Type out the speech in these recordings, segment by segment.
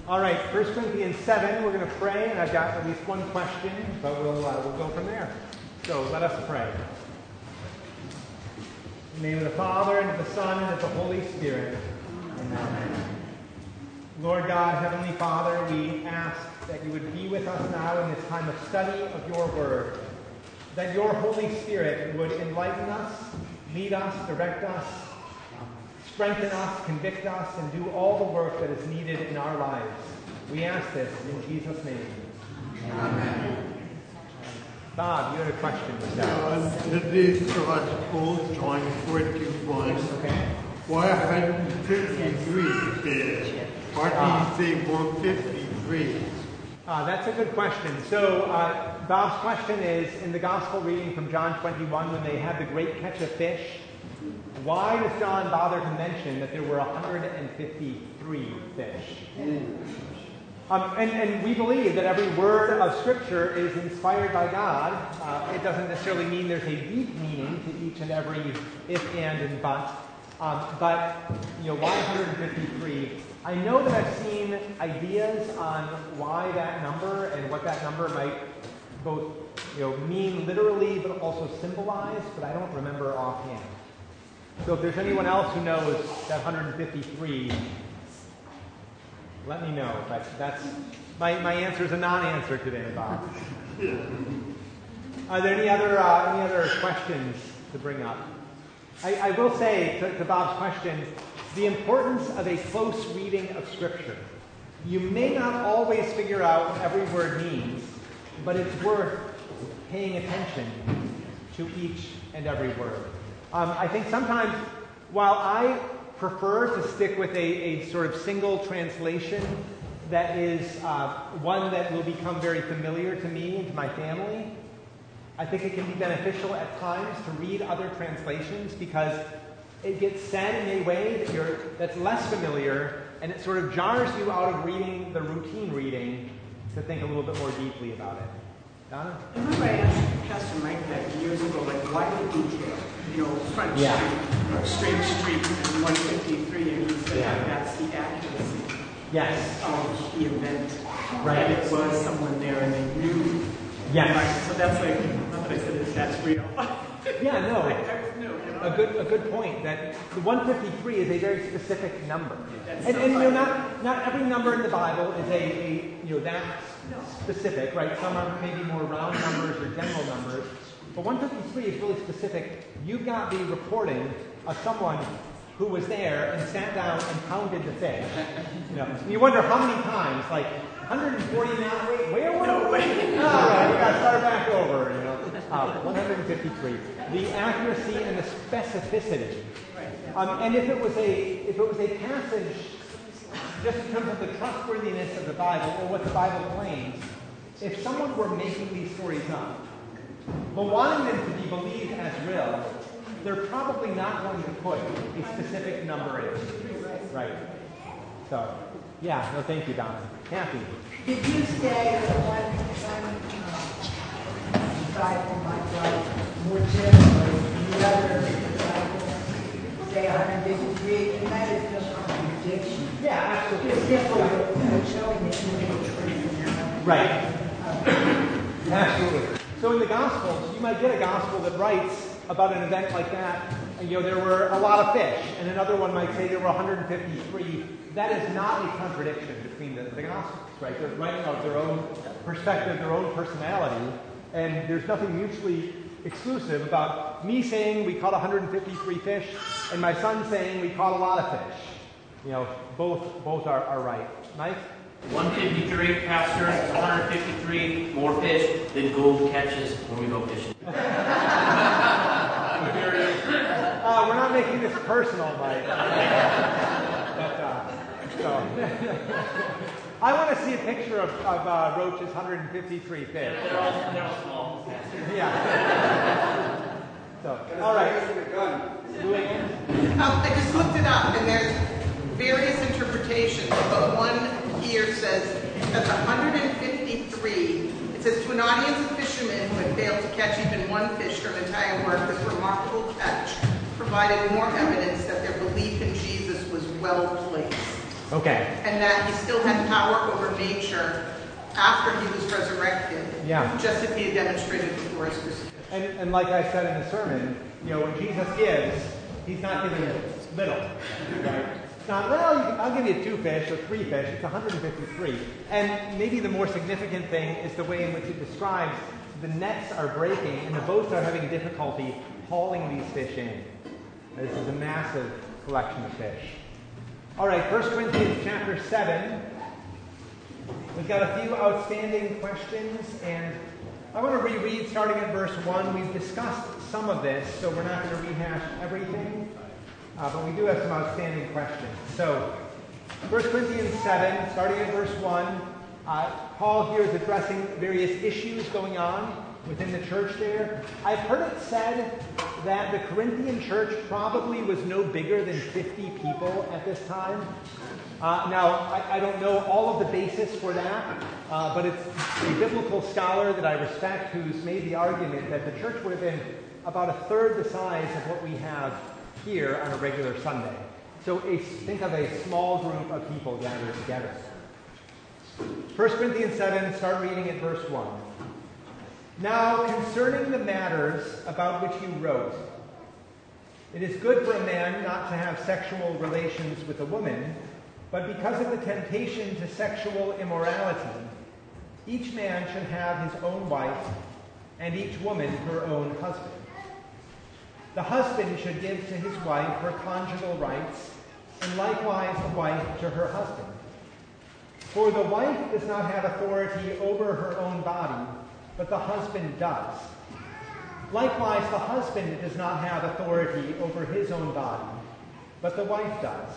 All right, 1 Corinthians 7, we're going to pray, and I've got at least one question, but we'll go from there. So let us pray. In the name of the Father, and of the Son, and of the Holy Spirit. Amen. Lord God, Heavenly Father, we ask that you would be with us now in this time of study of your word, that your Holy Spirit would enlighten us, lead us, direct us, strengthen us, convict us, and do all the work that is needed in our lives. We ask this in Jesus' name. Amen. Bob, you had a question. Today's gospel, John 41. Okay. Why 153 there? Why do you say 153? That's a good question. So Bob's question is, in the gospel reading from John 21, when they had the great catch of fish, why does John bother to mention that there were 153 fish? And we believe that every word of Scripture is inspired by God. It doesn't necessarily mean there's a deep meaning to each and every if, and but. But, why 153? I know that I've seen ideas on why that number and what that number might both, mean literally but also symbolize, but I don't remember offhand. So if there's anyone else who knows that 153, let me know. But that's my answer is a non-answer today, Bob. Are there any other questions to bring up? I will say to Bob's question, the importance of a close reading of Scripture. You may not always figure out what every word means, but it's worth paying attention to each and every word. I think sometimes, while I prefer to stick with a sort of single translation that is one that will become very familiar to me and to my family, I think it can be beneficial at times to read other translations because it gets said in a way that's less familiar, and it sort of jars you out of reading the routine reading to think a little bit more deeply about it. Donna? I remember I asked Pastor Mike that years ago, why did Front Street, Straight Street, and 153, and he said that's the accuracy of the event. Right. That it was someone there and they knew. Yes. Right. So that's not that I said that's real. Yeah, no. I knew, A good point. That the 153 is a very specific number, and not every number in the Bible is that specific, right? Some are maybe more round numbers or general numbers, but 153 is really specific. You've got the reporting of someone who was there and sat down and pounded the fish. And you wonder how many times, 149. Wait, where were we? All right, we got to start back over. 153. The accuracy and the specificity. And if it was a passage, just in terms of the trustworthiness of the Bible or what the Bible claims, if someone were making these stories up, but wanting them to be believed as real, they're probably not going to put a specific number in. Right. So, thank you, Donna. Kathy. Did you say that one Bible might write more generally, the other Bible say 153, and that is no contradiction? Yeah, absolutely. It's simply showing that you Right. Absolutely. So in the Gospels, you might get a Gospel that writes about an event like that, and there were a lot of fish, and another one might say there were 153. That is not a contradiction between the Gospels, right? They're writing out their own perspective, their own personality, and there's nothing mutually exclusive about me saying we caught 153 fish and my son saying we caught a lot of fish. Both are right. Mike? 153, Pastor, 153 more fish than gold catches when we go fishing. We're not making this personal, Mike. I want to see a picture of Roach's 153 fish. They're all small. Yeah. So, all right. I just looked it up, and there's various interpretations, but one here says that the 153, it says to an audience of fishermen who had failed to catch even one fish during the entire work, this remarkable catch provided more evidence that their belief in Jesus was well placed. Okay. And that he still had power over nature after he was resurrected. Yeah. Just as he had demonstrated before his crucifixion. And like I said in the sermon, when Jesus gives, he's not giving little. Right? It's not, well, I'll give you 2 fish or 3 fish. It's 153. And maybe the more significant thing is the way in which it describes the nets are breaking and the boats are having difficulty hauling these fish in. This is a massive collection of fish. All right, 1 Corinthians chapter 7. We've got a few outstanding questions, and I want to reread starting at verse 1. We've discussed some of this, so we're not going to rehash everything, but we do have some outstanding questions. So, 1 Corinthians 7, starting at verse 1, Paul here is addressing various issues going on within the church there. I've heard it said that the Corinthian church probably was no bigger than 50 people at this time. Now, I don't know all of the basis for that, but it's a biblical scholar that I respect who's made the argument that the church would have been about a third the size of what we have here on a regular Sunday. So think of a small group of people gathered together. 1 Corinthians 7, start reading at verse 1. Now, concerning the matters about which you wrote, it is good for a man not to have sexual relations with a woman, but because of the temptation to sexual immorality, each man should have his own wife, and each woman her own husband. The husband should give to his wife her conjugal rights, and likewise the wife to her husband. For the wife does not have authority over her own body, but the husband does. Likewise, the husband does not have authority over his own body, but the wife does.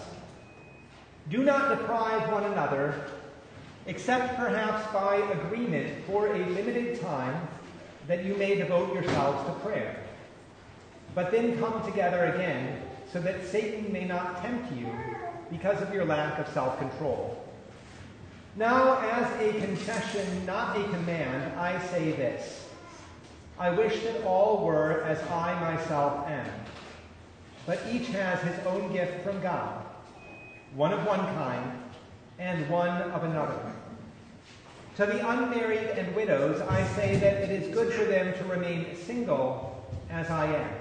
Do not deprive one another, except perhaps by agreement for a limited time, that you may devote yourselves to prayer. But then come together again, so that Satan may not tempt you because of your lack of self-control. Now, as a concession, not a command, I say this. I wish that all were as I myself am. But each has his own gift from God, one of one kind, and one of another. To the unmarried and widows, I say that it is good for them to remain single as I am.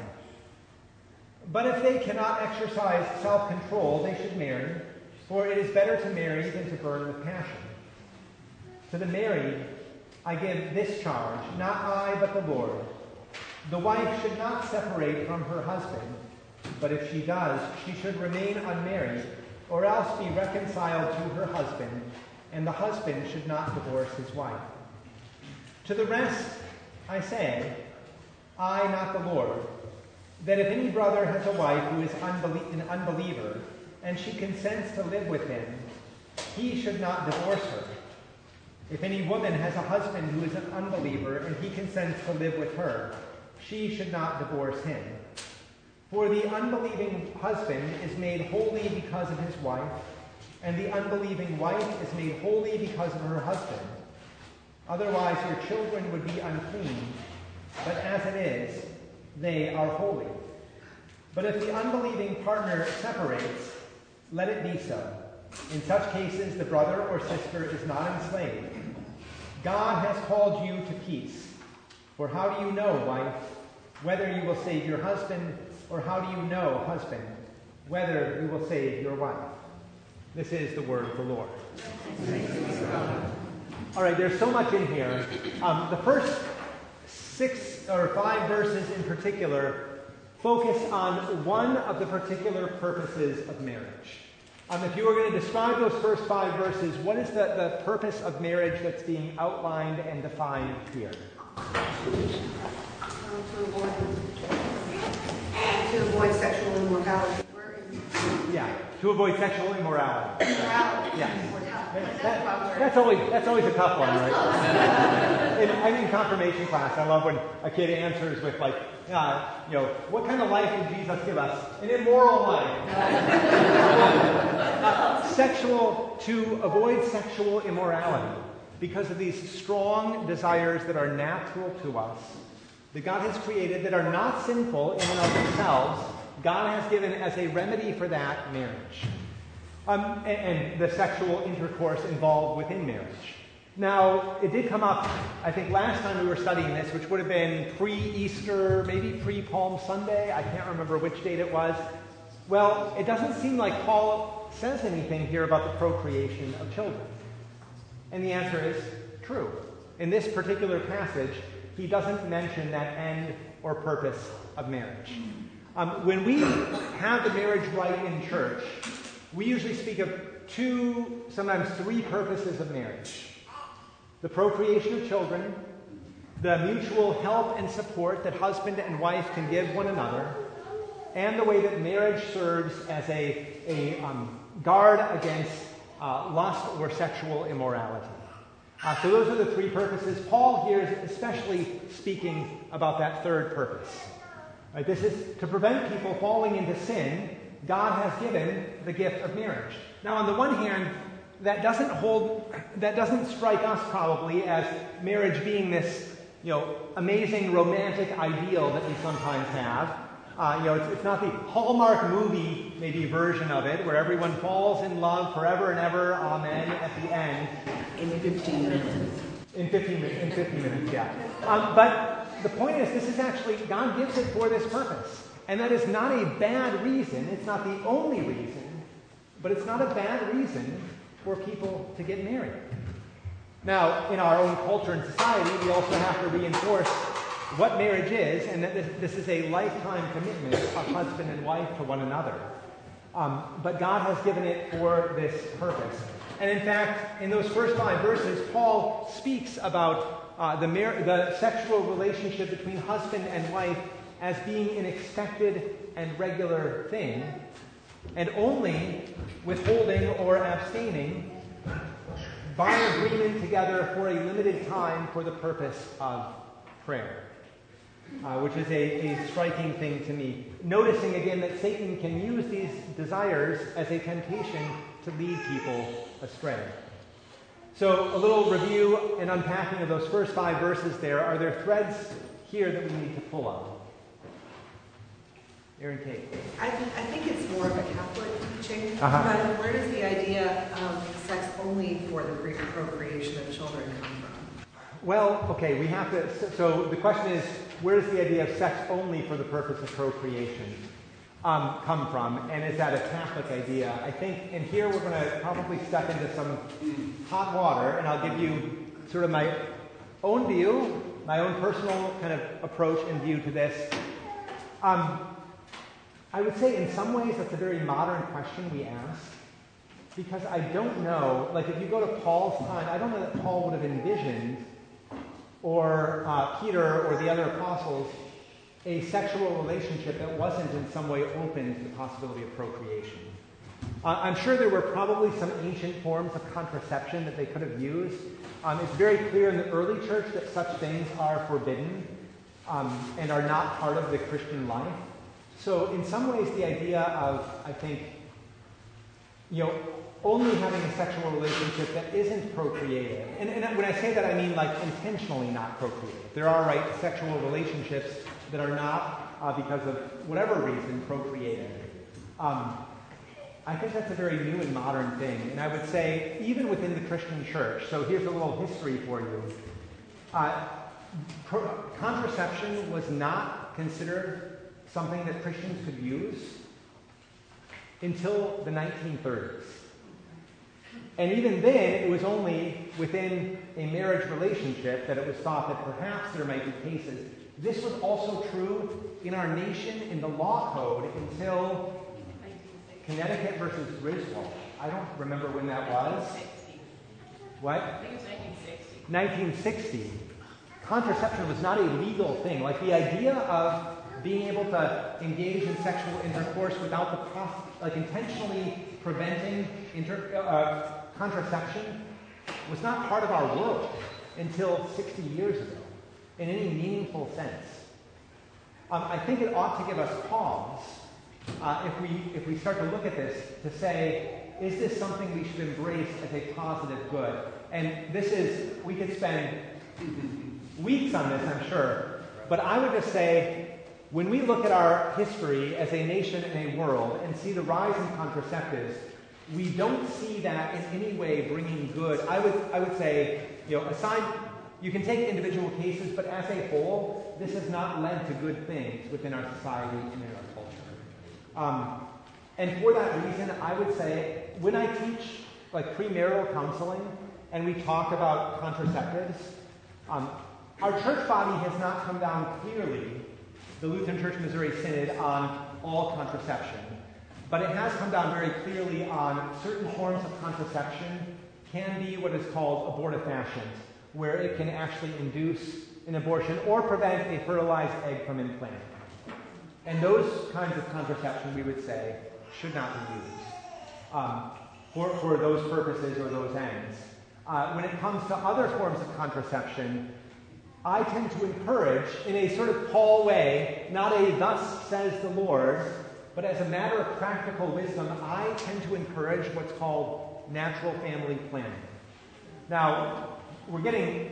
But if they cannot exercise self-control, they should marry, for it is better to marry than to burn with passion. To the married, I give this charge, not I, but the Lord. The wife should not separate from her husband, but if she does, she should remain unmarried, or else be reconciled to her husband, and the husband should not divorce his wife. To the rest, I say, I, not the Lord, that if any brother has a wife who is an unbeliever, and she consents to live with him, he should not divorce her. If any woman has a husband who is an unbeliever, and he consents to live with her, she should not divorce him. For the unbelieving husband is made holy because of his wife, and the unbelieving wife is made holy because of her husband. Otherwise your children would be unclean, but as it is, they are holy. But if the unbelieving partner separates, let it be so. In such cases, the brother or sister is not enslaved. God has called you to peace. For how do you know, wife, whether you will save your husband, or how do you know, husband, whether you will save your wife? This is the word of the Lord. All right, there's so much in here. The first 6 or 5 verses in particular focus on one of the particular purposes of marriage. If you were going to describe those first 5 verses, what is the purpose of marriage that's being outlined and defined here? To avoid sexual immorality. Yeah, to avoid sexual immorality. Yeah. That's always a tough one, right? I'm in confirmation class. I love when a kid answers with like, what kind of life did Jesus give us? An immoral life. To avoid sexual immorality because of these strong desires that are natural to us, that God has created, that are not sinful in and of themselves. God has given as a remedy for that marriage. and the sexual intercourse involved within marriage. Now, it did come up, I think, last time we were studying this, which would have been pre-Easter, maybe pre-Palm Sunday. I can't remember which date it was. Well, it doesn't seem like Paul says anything here about the procreation of children. And the answer is true. In this particular passage, he doesn't mention that end or purpose of marriage. When we have the marriage rite in church, we usually speak of 2, sometimes 3 purposes of marriage. The procreation of children, the mutual help and support that husband and wife can give one another, and the way that marriage serves as a guard against lust or sexual immorality. So those are the 3 purposes. Paul here is especially speaking about that third purpose. Right, this is to prevent people falling into sin. God has given the gift of marriage. Now, on the one hand, that doesn't strike us probably as marriage being this, amazing romantic ideal that we sometimes have. It's not the Hallmark movie maybe version of it where everyone falls in love forever and ever, amen, at the end. In 15 minutes. In 15 minutes, yeah. But the point is, this is actually, God gives it for this purpose. And that is not a bad reason. It's not the only reason. But it's not a bad reason for people to get married. Now, in our own culture and society, we also have to reinforce what marriage is, and that this is a lifetime commitment of husband and wife to one another. But God has given it for this purpose. And in fact, in those first 5 verses, Paul speaks about the sexual relationship between husband and wife as being an expected and regular thing, and only withholding or abstaining by agreement together for a limited time for the purpose of prayer, which is a striking thing to me. Noticing again that Satan can use these desires as a temptation to lead people astray. So a little review and unpacking of those first 5 verses there. Are there threads here that we need to pull on? Erin Kate. I think it's more of a Catholic teaching, Uh-huh. but where does the idea of sex only for the procreation of children come from? Well, okay, we have to, so the question is, where does the idea of sex only for the purpose of procreation come from? And is that a Catholic idea? I think, and here we're going to probably step into some hot water, and I'll give you sort of my own view, my own personal kind of approach and view to this. I would say in some ways that's a very modern question we ask, because I don't know, like if you go to Paul's time, I don't know that Paul would have envisioned, or Peter or the other apostles, a sexual relationship that wasn't in some way open to the possibility of procreation. I'm sure there were probably some ancient forms of contraception that they could have used. It's very clear in the early church that such things are forbidden and are not part of the Christian life. So in some ways the idea of, I think, only having a sexual relationship that isn't procreative, and when I say that I mean like intentionally not procreative. There are, sexual relationships that are not, because of whatever reason, procreative. I think that's a very new and modern thing. And I would say, even within the Christian church, so here's a little history for you. Contraception was not considered something that Christians could use until the 1930s. And even then, it was only within a marriage relationship that it was thought that perhaps there might be cases. This was also true in our nation in the law code until Connecticut versus Griswold. I don't remember when that was. 1960. What? I think it was 1960. 1960. Contraception was not a legal thing. Like the idea of being able to engage in sexual intercourse without intentionally preventing contraception was not part of our world until 60 years ago in any meaningful sense. I think it ought to give us pause if we start to look at this to say, is this something we should embrace as a positive good? And we could spend weeks on this, I'm sure, but I would just say, when we look at our history as a nation and a world and see the rise in contraceptives, we don't see that in any way bringing good. I would say, aside, you can take individual cases, but as a whole, this has not led to good things within our society and in our culture. And for that reason, I would say, when I teach like premarital counseling and we talk about contraceptives, our church body has not come down clearly, the Lutheran Church Missouri Synod, on all contraception. But it has come down very clearly on certain forms of contraception can be what is called abortifacient, where it can actually induce an abortion or prevent a fertilized egg from implanting. And those kinds of contraception, we would say, should not be used for those purposes or those ends. When it comes to other forms of contraception, I tend to encourage, in a sort of Paul way, not a thus says the Lord, but as a matter of practical wisdom, I tend to encourage what's called natural family planning. Now, we're getting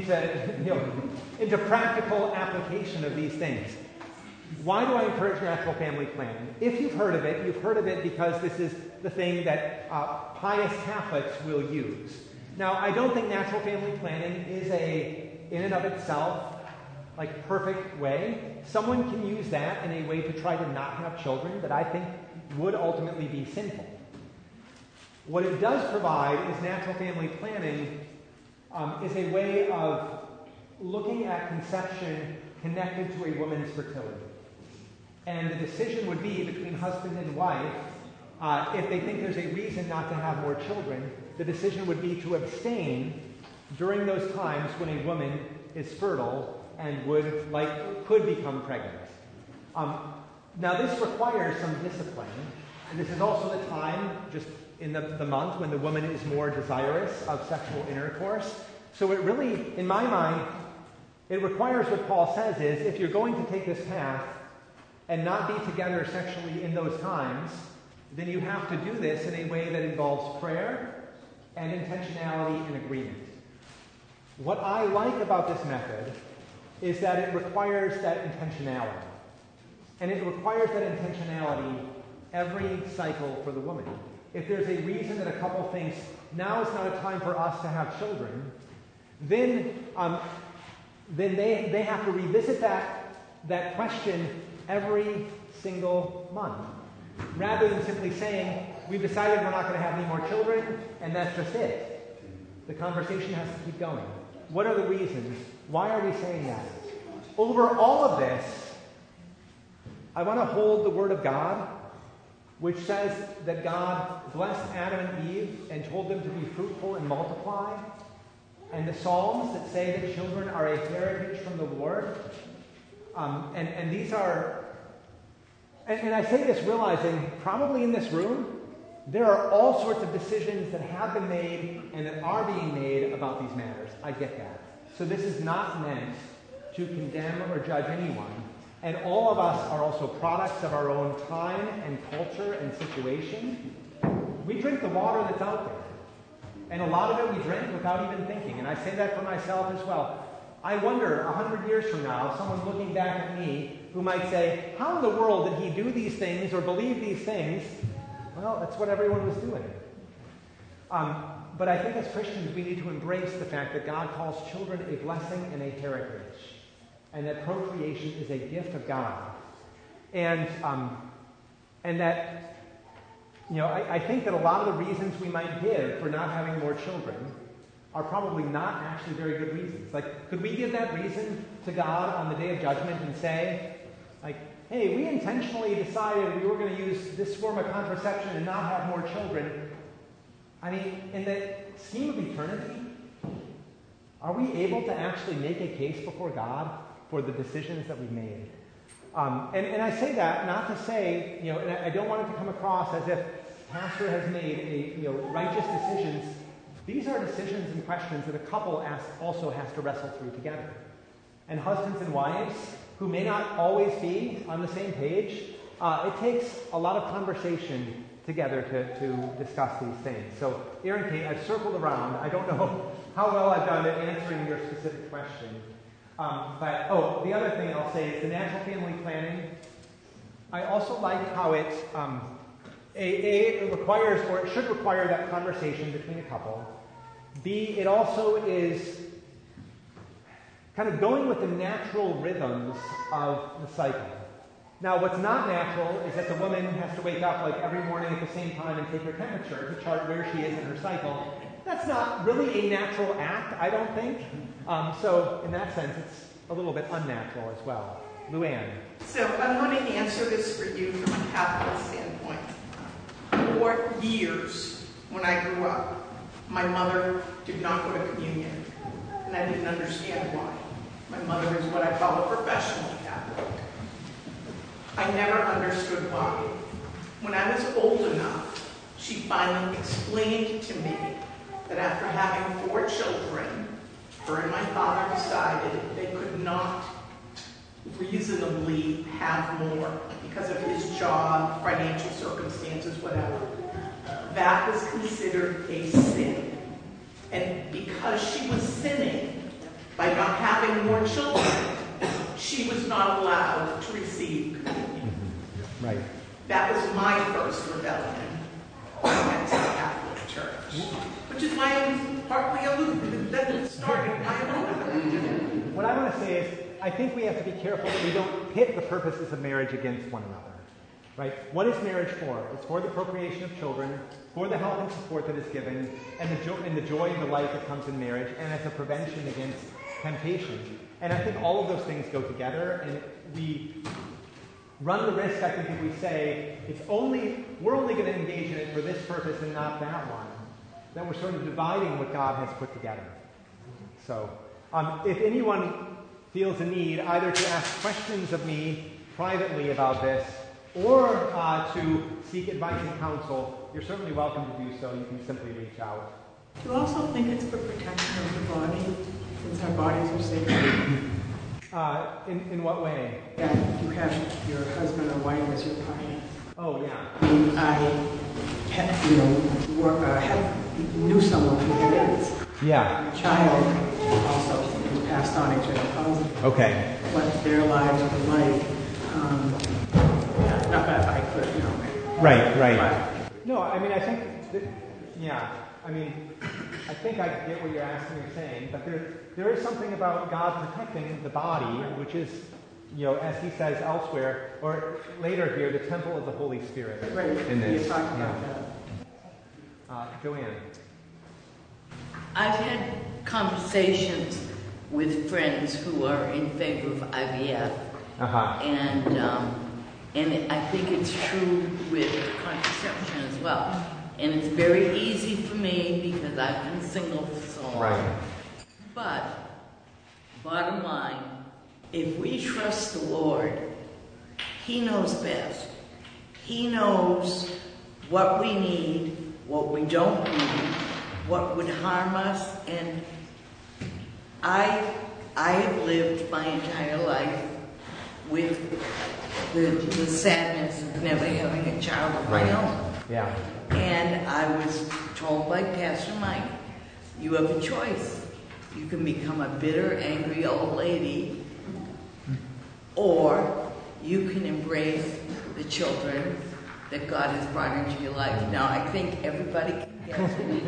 into practical application of these things. Why do I encourage natural family planning? If you've heard of it because this is the thing that pious Catholics will use. Now, I don't think natural family planning is in and of itself, like perfect way. Someone can use that in a way to try to not have children that I think would ultimately be sinful. What it does provide is natural family planning is a way of looking at conception connected to a woman's fertility. And the decision would be between husband and wife, if they think there's a reason not to have more children, the decision would be to abstain during those times when a woman is fertile and could become pregnant. Now this requires some discipline. And this is also the time, just in the month, when the woman is more desirous of sexual intercourse. So it really, in my mind, it requires what Paul says is, if you're going to take this path and not be together sexually in those times, then you have to do this in a way that involves prayer and intentionality and agreement. What I like about this method is that it requires that intentionality. And it requires that intentionality every cycle for the woman. If there's a reason that a couple thinks, now is not a time for us to have children, then they have to revisit that question every single month. Rather than simply saying, we've decided we're not going to have any more children, and that's just it. The conversation has to keep going. What are the reasons? Why are we saying that? Over all of this, I want to hold the Word of God, which says that God blessed Adam and Eve and told them to be fruitful and multiply, and the Psalms that say that children are a heritage from the Lord. And these are, and I say this realizing, probably in this room, there are all sorts of decisions that have been made and that are being made about these matters. I get that. So this is not meant to condemn or judge anyone. And all of us are also products of our own time and culture and situation. We drink the water that's out there. And a lot of it we drink without even thinking. And I say that for myself as well. I wonder, 100 years from now, someone looking back at me who might say, how in the world did he do these things or believe these things? Well, that's what everyone was doing. But I think as Christians we need to embrace the fact that God calls children a blessing and a heritage. And that procreation is a gift of God. And that, I think that a lot of the reasons we might give for not having more children are probably not actually very good reasons. Like, could we give that reason to God on the day of judgment and say, like, hey, we intentionally decided we were going to use this form of contraception and not have more children? I mean, in the scheme of eternity, are we able to actually make a case before God for the decisions that we've made? And I say that not to say, and I don't want it to come across as if pastor has made righteous decisions. These are decisions and questions that a couple also has to wrestle through together. And husbands and wives, who may not always be on the same page, it takes a lot of conversation together to discuss these things. So, Erin Kate, I've circled around. I don't know how well I've done at answering your specific question. But the other thing I'll say is the natural family planning. I also like how it it requires, or it should require, that conversation between a couple. B, it also is kind of going with the natural rhythms of the cycle. Now, what's not natural is that the woman has to wake up like every morning at the same time and take her temperature to chart where she is in her cycle. That's not really a natural act, I don't think. So in that sense, it's a little bit unnatural as well. Luann. So I'm going to answer this for you from a Catholic standpoint. For years, when I grew up, my mother did not go to communion, and I didn't understand why. My mother is what I call a professional Catholic. I never understood why. When I was old enough, she finally explained to me that after having 4 children, her and my father decided they could not reasonably have more because of his job, financial circumstances, whatever. That was considered a sin. And because she was sinning by not having more children, she was not allowed to receive communion. Right. That was my first rebellion against the Catholic Church, which is why I was partly alluded that it started my own. What I want to say is, I think we have to be careful that we don't pit the purposes of marriage against one another. Right? What is marriage for? It's for the procreation of children, for the help and support that is given, and the joy and delight that comes in marriage, and as a prevention against temptation. And I think all of those things go together, and we run the risk, I think, if we say we're only going to engage in it for this purpose and not that one, then we're sort of dividing what God has put together. So, if anyone feels a need either to ask questions of me privately about this, or to seek advice and counsel, you're certainly welcome to do so. You can simply reach out. Do you also think it's for protection of the body, since our bodies are sacred? In what way? That you have your husband or wife as your partner. Oh, yeah. I knew someone who had AIDS. Yeah. A child also who passed on HIV positive. Okay. What their lives were like. Not that I could, Right. No, I mean, I think, I think I get what you're asking or saying, but there is something about God protecting the body, which is, as he says elsewhere, or later here, the temple of the Holy Spirit. Right. In this. You're talking about that. Joanne. I've had conversations with friends who are in favor of IVF, and I think it's true with contraception as well. And it's very easy for me because I've been single for so long. Right. But, bottom line, if we trust the Lord, He knows best. He knows what we need, what we don't need, what would harm us, and I have lived my entire life with the sadness of never having a child of my own. Yeah. And I was told by Pastor Mike, you have a choice. You can become a bitter, angry old lady, or you can embrace the children that God has brought into your life. Now, I think everybody can guess it.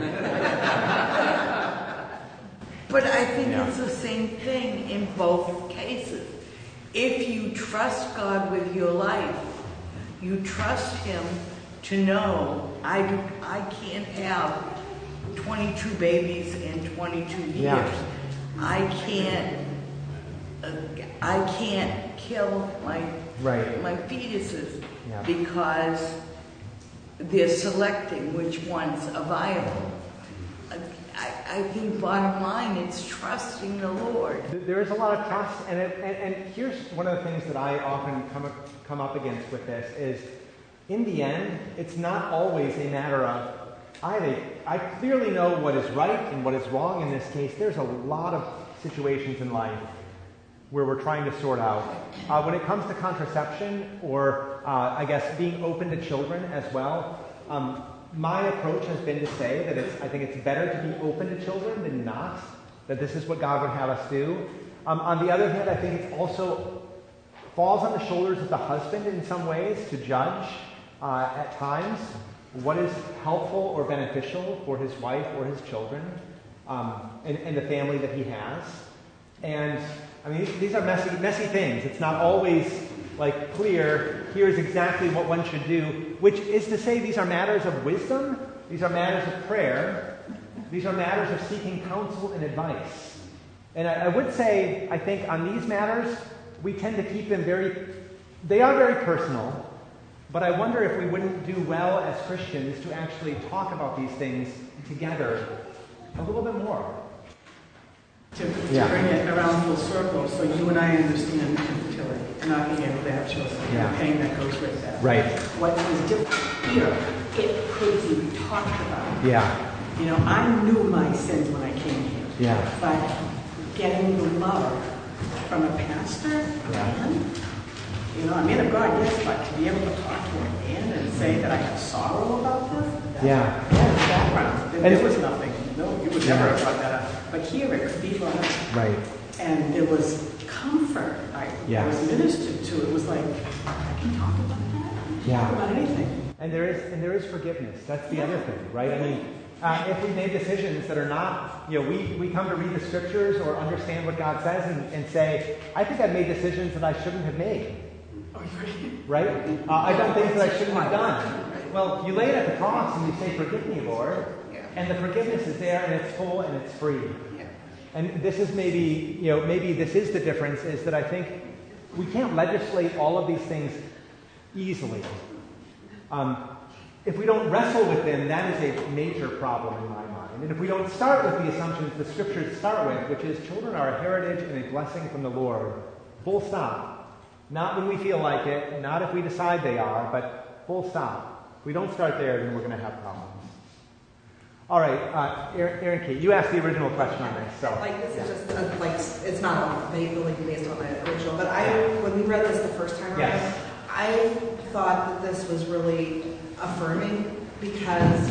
But I think it's the same thing in both cases. If you trust God with your life, you trust Him to know, I can't have 22 babies in 22 years. Yeah. I can't kill my fetuses because they're selecting which ones are viable. I think bottom line, it's trusting the Lord. There is a lot of trust, and here's one of the things that I often come up against with this is, in the end, it's not always a matter of, I clearly know what is right and what is wrong in this case. There's a lot of situations in life where we're trying to sort out. When it comes to contraception, or I guess being open to children as well, my approach has been to say that I think it's better to be open to children than not, that this is what God would have us do. On the other hand, I think it also falls on the shoulders of the husband in some ways to judge at times what is helpful or beneficial for his wife or his children and the family that he has. And I mean, these are messy things. It's not always like clear, here's exactly what one should do, which is to say these are matters of wisdom, these are matters of prayer, these are matters of seeking counsel and advice. And I would say, I think on these matters, we tend to keep them they are very personal, but I wonder if we wouldn't do well as Christians to actually talk about these things together a little bit more. To bring it around full circle, so you and I understand infertility and not being able to have children, and the pain that goes with that. Right. What was different here, it could be talked about. Yeah. You know, I knew my sins when I came here. Yeah. But getting the love from a pastor, man, you know, a man of God, yes, but to be able to talk to a man and say that I have sorrow about this, yeah. That's background. There was nothing. No, you would never have brought that up. But here it could be brought up. Right. And there was comfort. I was ministered to. It was like, I can talk about that. I can talk about anything. And there is forgiveness. That's the other thing, right? I mean, if we made decisions that are not, you know, we come to read the scriptures or understand what God says and say, I think I've made decisions that I shouldn't have made. Right? I've done things that I shouldn't have done. Well, you lay it at the cross and you say, forgive me, Lord. And the forgiveness is there and it's full and it's free. And this is maybe this is the difference, is that I think we can't legislate all of these things easily. If we don't wrestle with them, that is a major problem in my mind. And if we don't start with the assumptions the scriptures start with, which is children are a heritage and a blessing from the Lord, full stop. Not when we feel like it, not if we decide they are, but full stop. If we don't start there, then we're going to have problems. All right, Erin Kate, you asked the original question on this. So. This is just it's not really based on the original, but when we read this the first time around, I thought that this was really affirming because,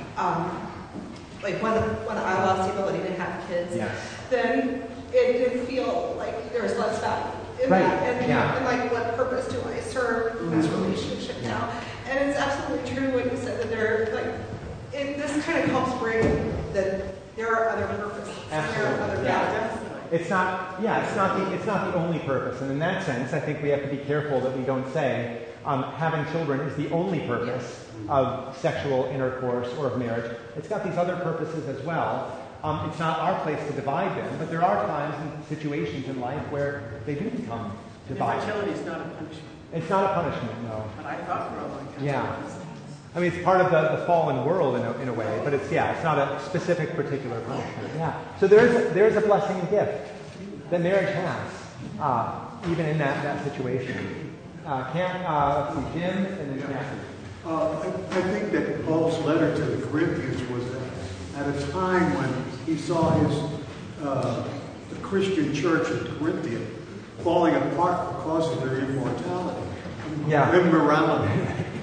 when I lost the ability to have kids, then it did feel like there was less value in that, and what purpose do I serve in this relationship now? And it's absolutely true what you said, that this kind of helps bring that there are other purposes. Absolutely. There are other values. It's not the only purpose, and in that sense, I think we have to be careful that we don't say having children is the only purpose of sexual intercourse or of marriage. It's got these other purposes as well. It's not our place to divide them, but there are times and situations in life where they do become divided. Infertility is not a punishment. It's not a punishment, no. But I thought for a long time. Yeah. I mean, it's part of the fallen world in a way, but it's not a specific particular punishment. Yeah. So there's a blessing and gift that marriage has, even in that situation. Jim and then Kathy. I think that Paul's letter to the Corinthians was at a time when he saw the Christian church in Corinthia falling apart because of their immortality. Immorality.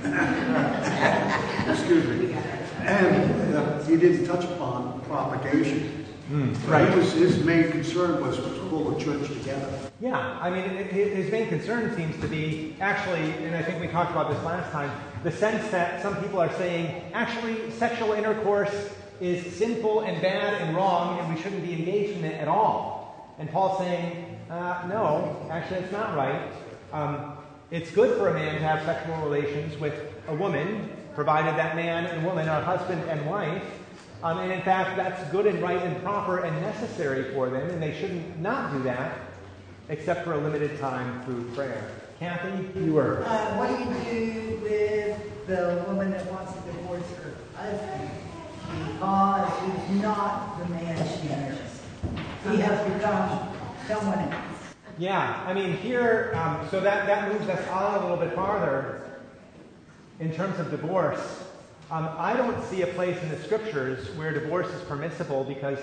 Excuse me. And he didn't touch upon propagation. Right. His main concern was to pull the church together. Yeah, I mean, his main concern seems to be actually, and I think we talked about this last time, the sense that some people are saying, actually, sexual intercourse is sinful and bad and wrong, and we shouldn't be engaged in it at all. And Paul's saying, no, actually, it's not right. It's good for a man to have sexual relations with a woman, provided that man and woman are husband and wife. And in fact, that's good and right and proper and necessary for them, and they shouldn't not do that, except for a limited time through prayer. Kathy, you were... What do you do with the woman that wants to divorce her husband because he's not the man she marries? He has become someone else. Yeah, I mean, here, so that moves us on a little bit farther in terms of divorce. I don't see a place in the scriptures where divorce is permissible because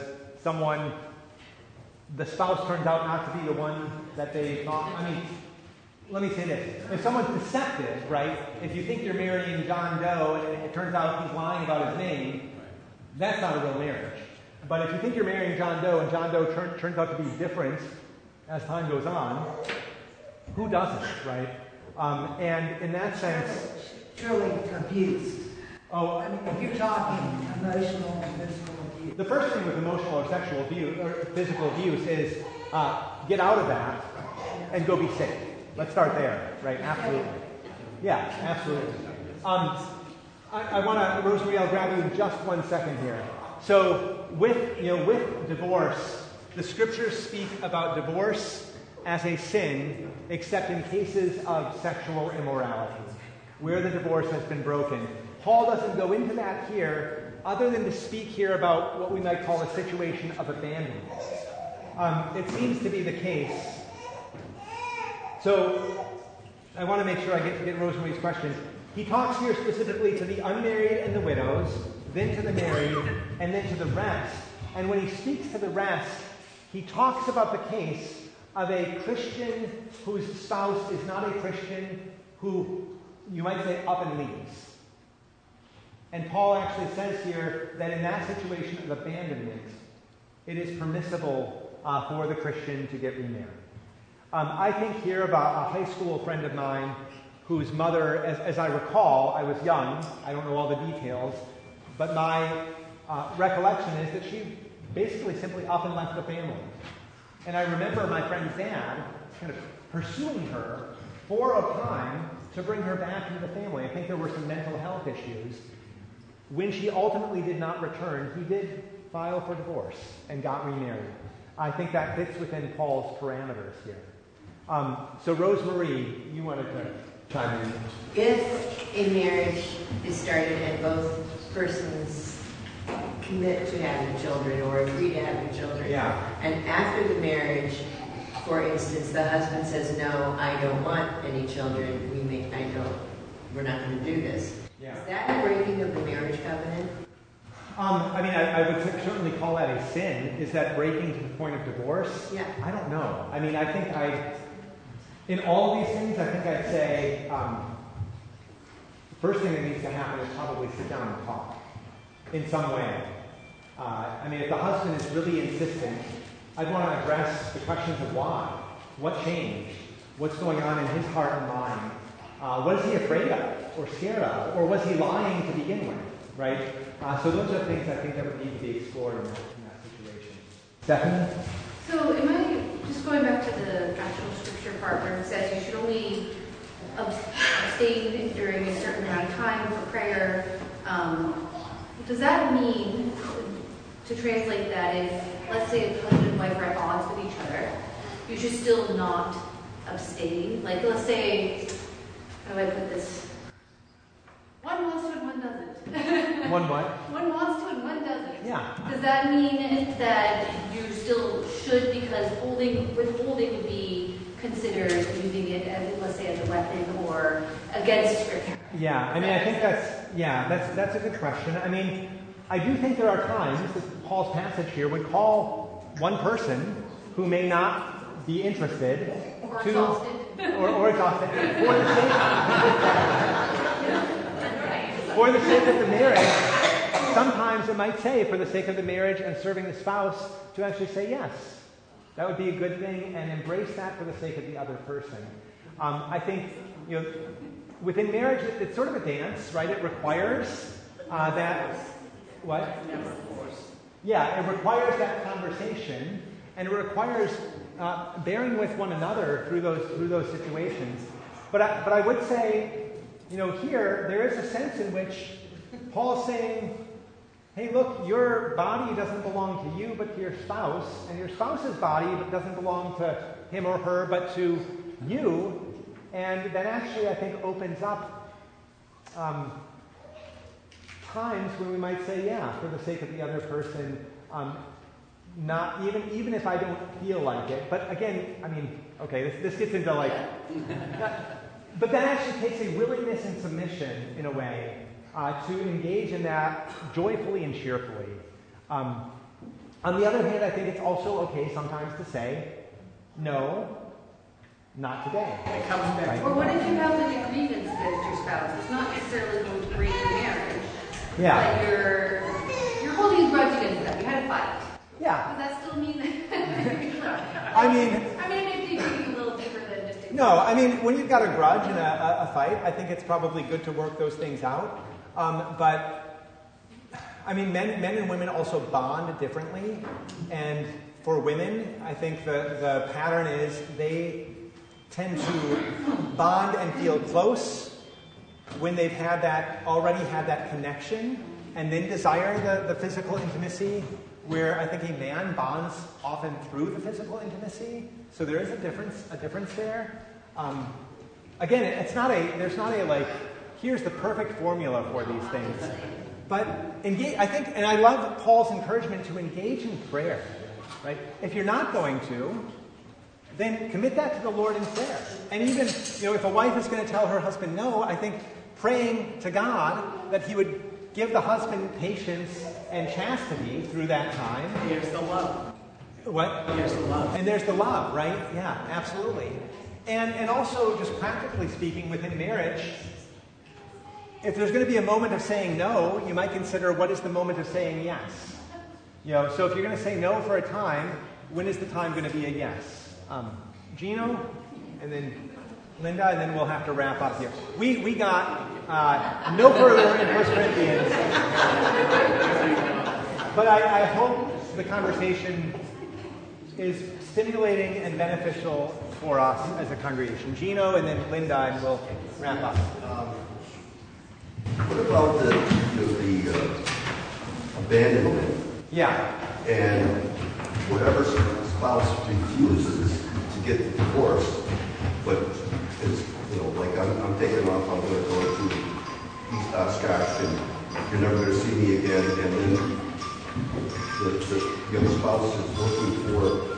the spouse turns out not to be the one that they thought. I mean, let me say this. If someone's deceptive, right, if you think you're marrying John Doe and it turns out he's lying about his name, that's not a real marriage. But if you think you're marrying John Doe and John Doe turns out to be different as time goes on, who doesn't, right? And in that sense, truly abused. Oh, I mean, if you're talking emotional and physical abuse. The first thing with emotional or sexual abuse or physical abuse is get out of that and go be safe. Let's start there, right? Absolutely. Yeah, absolutely. I want to, Rosemary, I'll grab you in just 1 second here. So with divorce, the scriptures speak about divorce as a sin, except in cases of sexual immorality, where the divorce has been broken. Paul doesn't go into that here, other than to speak here about what we might call a situation of abandonment. It seems to be the case. So I want to make sure I get Rosemary's question. He talks here specifically to the unmarried and the widows, then to the married, and then to the rest. And when he speaks to the rest, he talks about the case of a Christian whose spouse is not a Christian, who, you might say, up and leaves. And Paul actually says here that in that situation of abandonment, it is permissible for the Christian to get remarried. I think here about a high school friend of mine whose mother, as I recall, I was young, I don't know all the details, but my recollection is that she basically simply up and left the family. And I remember my friend's dad kind of pursuing her for a time to bring her back into the family. I think there were some mental health issues. When she ultimately did not return, he did file for divorce and got remarried. I think that fits within Paul's parameters here. So Rosemary, you wanted to chime in. If a marriage is started and both persons commit to having children or agree to having children, and after the marriage, for instance, the husband says, "No, I don't want any children. We're not going to do this." Yeah. Is that a breaking of the marriage covenant? I would certainly call that a sin. Is that breaking to the point of divorce? Yeah. I don't know. I think in all of these things, I think I'd say the first thing that needs to happen is probably sit down and talk in some way. If the husband is really insistent, I'd want to address the questions of why. What changed? What's going on in his heart and mind? What is he afraid of or scared of? Or was he lying to begin with? Right? So those are things I think that would need to be explored in that situation. Stephanie? So am I just going back to the actual scripture part where it says you should only abstain during a certain amount of time for prayer? Does that mean, to translate that, if, let's say, a husband and wife are at odds with each other, you should still not abstain? Like, let's say, how do I put this? One wants to and one doesn't. One what? One wants to and one doesn't. Yeah. Does that mean that you still should, because withholding would be considered using it as, let's say, as a weapon or against scripture? Yeah, I think that's a good question. I do think there are times that Paul's passage here would call one person who may not be interested or to exhausted. or exhausted for the sake of the marriage. Sometimes it might say, for the sake of the marriage and serving the spouse, to actually say yes. That would be a good thing, and embrace that for the sake of the other person. I think, within marriage, it's sort of a dance, right? It requires that. What? Never force. Yeah, it requires that conversation, and it requires bearing with one another through those situations. But I would say, here there is a sense in which Paul's saying, hey, look, your body doesn't belong to you, but to your spouse, and your spouse's body doesn't belong to him or her, but to you. And that actually, I think, opens up times when we might say, yeah, for the sake of the other person, not even if I don't feel like it. But again, this gets into but that actually takes a willingness and submission in a way to engage in that joyfully and cheerfully. On the other hand, I think it's also okay sometimes to say, no, not today. It comes back. Right? Or what if you have like a grievance against your spouse? It's not necessarily going to break your marriage. Yeah. But you're holding a grudge against them. You had a fight. Yeah. Does that still mean that? I mean, it may be a little deeper than just a No, I mean, when you've got a grudge and a fight, I think it's probably good to work those things out. But, I mean, men and women also bond differently. And for women, I think the pattern is they tend to bond and feel close when they've already had that connection, and then desire the physical intimacy, where I think a man bonds often through the physical intimacy. So there is a difference there. Again, there's not a like, here's the perfect formula for these things. But engage, I think, and I love Paul's encouragement to engage in prayer, right? If you're not going to, then commit that to the Lord in prayer. And even, if a wife is going to tell her husband no, I think praying to God that he would give the husband patience and chastity through that time. There's the love. What? There's the love. And there's the love, right? Yeah, absolutely. And also, just practically speaking, within marriage, if there's going to be a moment of saying no, you might consider what is the moment of saying yes. So if you're going to say no for a time, when is the time going to be a yes? Gino, and then Linda, and then we'll have to wrap up here. We got no further in 1 Corinthians. But I hope the conversation is stimulating and beneficial for us as a congregation. Gino, and then Linda, and we'll wrap up. What about the abandonment? Yeah. And whatever spouse refuses to get the divorce, but is, like I'm taking off, I'm going to go to East Oshkosh, and you're never going to see me again, and then the other spouse is looking for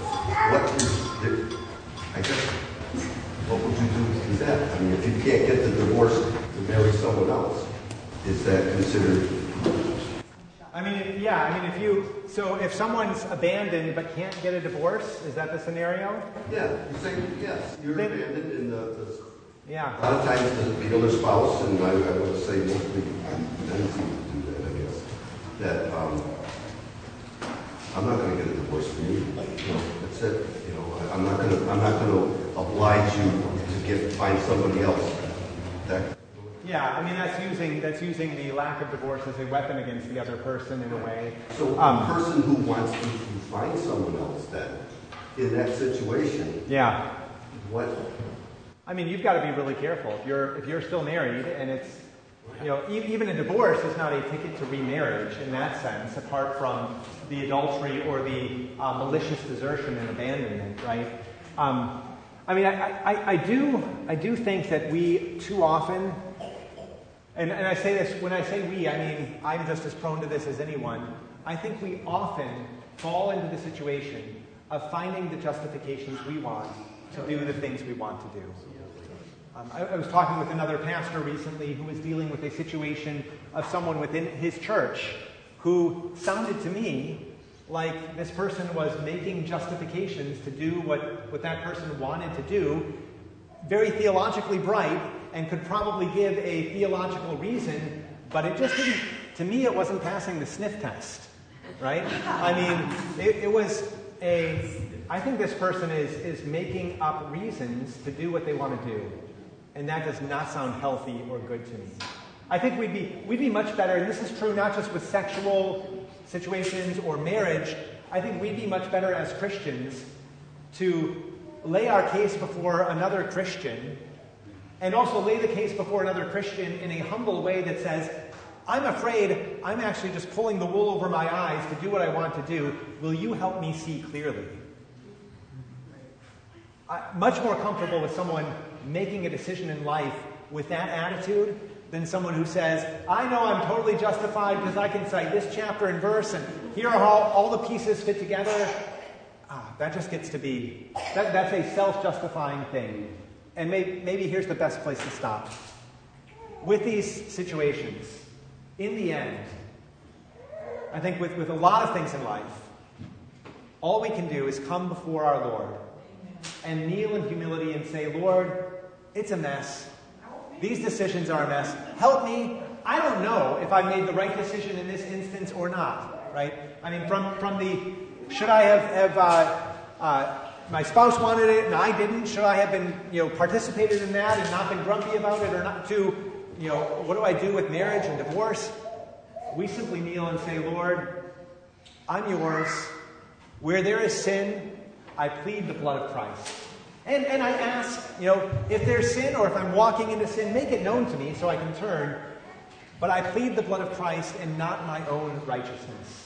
what would you do to that? I mean, if you can't get the divorce to marry someone else, is that considered? If someone's abandoned but can't get a divorce, is that the scenario? Yeah, you're saying yes, you're abandoned in yeah. A lot of times the other spouse, and I would say mostly men seem to do that, I guess, that I'm not going to get a divorce from you. That's it. I'm not going to oblige you to find somebody else. That's using the lack of divorce as a weapon against the other person in a way. So the person who wants to find someone else, then, in that situation, yeah. What? I mean, you've got to be really careful. If you're still married, and it's, even a divorce is not a ticket to remarriage in that sense, apart from the adultery or the malicious desertion and abandonment, right? I do think that we too often, and I say this, when I say we, I mean, I'm just as prone to this as anyone. I think we often fall into the situation of finding the justifications we want to do the things we want to do. I was talking with another pastor recently who was dealing with a situation of someone within his church who sounded to me like this person was making justifications to do what that person wanted to do, very theologically bright, and could probably give a theological reason, but it just didn't, to me it wasn't passing the sniff test, right? I mean, it was I think this person is making up reasons to do what they want to do, and that does not sound healthy or good to me. I think we'd be much better, and this is true not just with sexual situations or marriage. I think we'd be much better as Christians to lay our case before another Christian, and also lay the case before another Christian in a humble way that says, I'm afraid I'm actually just pulling the wool over my eyes to do what I want to do. Will you help me see clearly? I'm much more comfortable with someone making a decision in life with that attitude than someone who says, I know I'm totally justified because I can cite this chapter and verse, and here are how all the pieces fit together. That just gets to be, that's a self-justifying thing. And maybe here's the best place to stop. With these situations, in the end, I think with a lot of things in life, all we can do is come before our Lord and kneel in humility and say, Lord, it's a mess. These decisions are a mess. Help me. I don't know if I made the right decision in this instance or not, right? I mean, from the, should I have my spouse wanted it and I didn't. Should I have been, participated in that and not been grumpy about it, or not? To, what do I do with marriage and divorce? We simply kneel and say, Lord, I'm yours. Where there is sin, I plead the blood of Christ. And I ask, if there's sin or if I'm walking into sin, make it known to me so I can turn. But I plead the blood of Christ and not my own righteousness.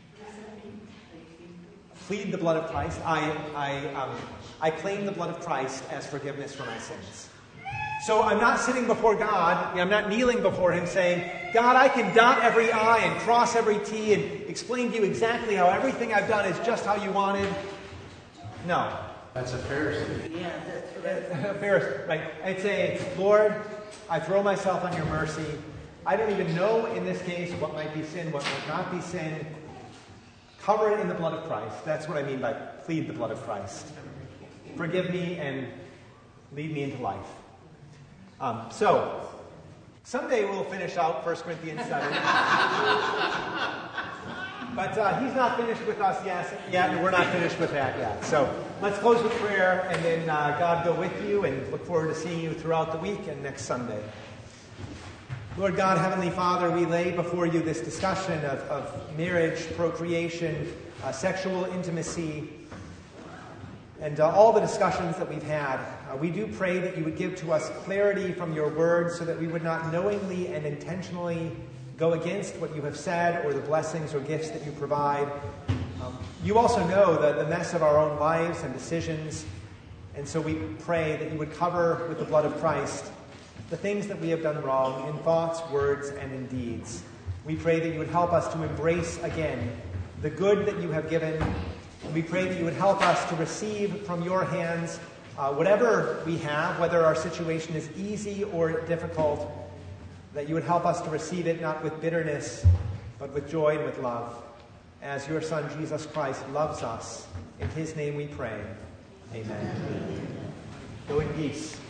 Plead the blood of Christ. I claim the blood of Christ as forgiveness for my sins. So I'm not sitting before God, I'm not kneeling before Him saying, God, I can dot every I and cross every T and explain to you exactly how everything I've done is just how you wanted. No. That's a Pharisee. Yeah, that's right. A Pharisee, right. I'd say, Lord, I throw myself on your mercy. I don't even know in this case what might be sin, what might not be sin. Cover it in the blood of Christ. That's what I mean by plead the blood of Christ. Forgive me and lead me into life. So, someday we'll finish out 1 Corinthians 7. But he's not finished with us yet, and we're not finished with that yet. So let's close with prayer, and then God go with you, and look forward to seeing you throughout the week and next Sunday. Lord God, Heavenly Father, we lay before you this discussion of marriage, procreation, sexual intimacy, and all the discussions that we've had. We do pray that you would give to us clarity from your word so that we would not knowingly and intentionally go against what you have said or the blessings or gifts that you provide. You also know the mess of our own lives and decisions, and so we pray that you would cover with the blood of Christ the things that we have done wrong in thoughts, words, and in deeds. We pray that you would help us to embrace again the good that you have given. And we pray that you would help us to receive from your hands whatever we have, whether our situation is easy or difficult, that you would help us to receive it not with bitterness, but with joy and with love. As your Son, Jesus Christ, loves us. In his name we pray. Amen. Go in peace.